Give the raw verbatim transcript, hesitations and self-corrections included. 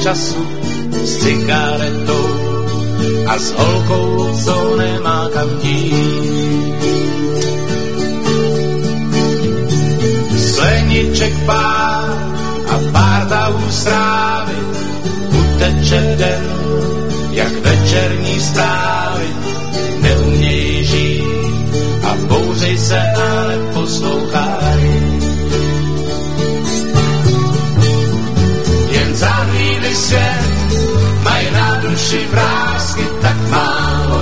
času s cigaretou a s holkou, co nemá kam jít. Skleniček pár a pár tahů strávy, uteče den, jak večerní strávy, neumějí žít a bouřej se a neposlouchají. Jen za chvíli svět mají na duši vrásky tak málo